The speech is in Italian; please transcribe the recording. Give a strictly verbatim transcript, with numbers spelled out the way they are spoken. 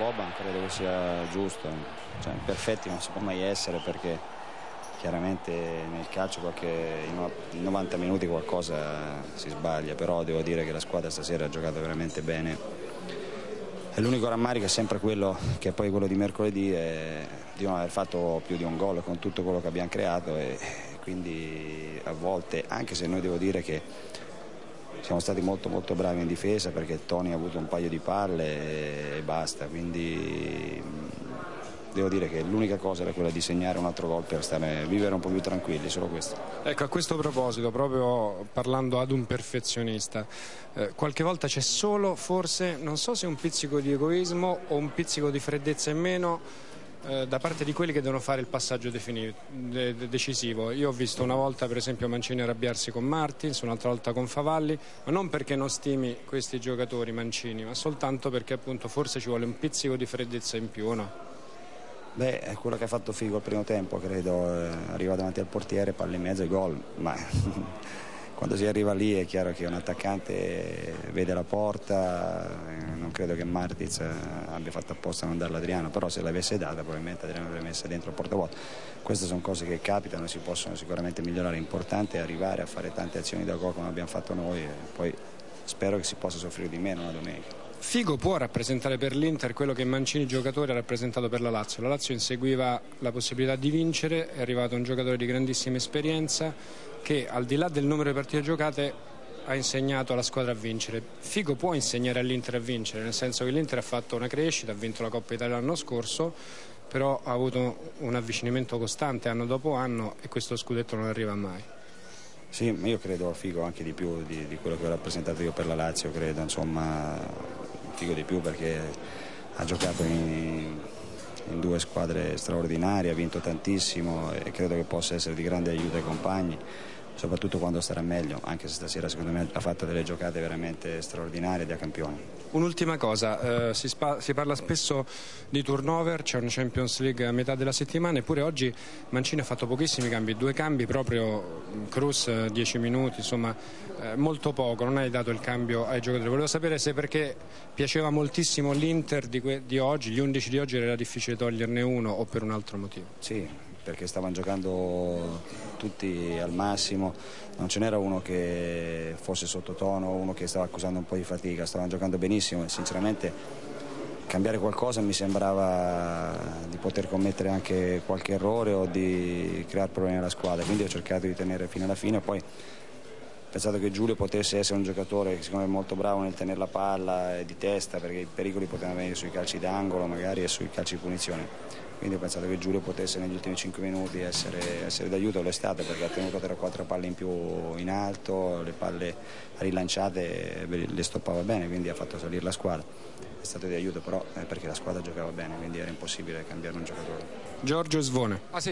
Boban credo che sia giusto, cioè, perfetti non si può mai essere, perché chiaramente nel calcio qualche, in novanta minuti qualcosa si sbaglia, però devo dire che la squadra stasera ha giocato veramente bene, e l'unico rammarico è sempre quello, che è poi quello di mercoledì, è di non aver fatto più di un gol con tutto quello che abbiamo creato, e quindi a volte, anche se noi devo dire che siamo stati molto molto bravi in difesa, perché Toni ha avuto un paio di palle e basta, quindi devo dire che l'unica cosa era quella di segnare un altro gol per stare, vivere un po' più tranquilli, solo questo. Ecco, a questo proposito, proprio parlando ad un perfezionista, eh, qualche volta c'è solo, forse, non so se un pizzico di egoismo o un pizzico di freddezza in meno eh, da parte di quelli che devono fare il passaggio defini- de- de- decisivo. Io ho visto una volta per esempio Mancini arrabbiarsi con Martins, un'altra volta con Favalli, ma non perché non stimi questi giocatori Mancini, ma soltanto perché appunto forse ci vuole un pizzico di freddezza in più, o no? Beh, è quello che ha fatto Figo al primo tempo, credo, eh, arriva davanti al portiere, palla in mezzo e gol, ma quando si arriva lì è chiaro che un attaccante vede la porta, eh, non credo che Martins eh, abbia fatto apposta a non darla a Adriano, però se l'avesse data probabilmente Adriano l'avrebbe messa dentro il portavuoto. Queste sono cose che capitano, si possono sicuramente migliorare, è importante arrivare a fare tante azioni da gol come abbiamo fatto noi, e poi spero che si possa soffrire di meno la domenica. Figo può rappresentare per l'Inter quello che Mancini giocatore ha rappresentato per la Lazio. La Lazio inseguiva la possibilità di vincere, è arrivato un giocatore di grandissima esperienza che al di là del numero di partite giocate ha insegnato alla squadra a vincere. Figo può insegnare all'Inter a vincere, nel senso che l'Inter ha fatto una crescita, ha vinto la Coppa Italia l'anno scorso, però ha avuto un avvicinamento costante anno dopo anno e questo scudetto non arriva mai. Sì, io credo Figo anche di più di, di quello che ho rappresentato io per la Lazio, credo, insomma, Figo di più perché ha giocato in, in due squadre straordinarie, ha vinto tantissimo e credo che possa essere di grande aiuto ai compagni, soprattutto quando starà meglio, anche se stasera secondo me ha fatto delle giocate veramente straordinarie da campione. Un'ultima cosa, eh, si, spa- si parla spesso di turnover, c'è una Champions League a metà della settimana, eppure oggi Mancini ha fatto pochissimi cambi, due cambi proprio, Kroos dieci minuti, insomma eh, molto poco, non hai dato il cambio ai giocatori. Volevo sapere se perché piaceva moltissimo l'Inter di, que- di oggi, gli undici di oggi era difficile toglierne uno o per un altro motivo? Sì, perché stavano giocando tutti al massimo, non ce n'era uno che fosse sottotono, uno che stava accusando un po' di fatica, stavano giocando benissimo e sinceramente cambiare qualcosa mi sembrava di poter commettere anche qualche errore o di creare problemi alla squadra, quindi ho cercato di tenere fino alla fine. Poi ho pensato che Giulio potesse essere un giocatore che secondo me è molto bravo nel tenere la palla e di testa, perché i pericoli potevano venire sui calci d'angolo magari e sui calci di punizione. Quindi ho pensato che Giulio potesse negli ultimi cinque minuti essere, essere d'aiuto, lo è stato perché ha tenuto tre o quattro palle in più in alto, le palle rilanciate le stoppava bene, quindi ha fatto salire la squadra. È stato di aiuto però perché la squadra giocava bene, quindi era impossibile cambiare un giocatore. Giorgio Svone. Ah, sì.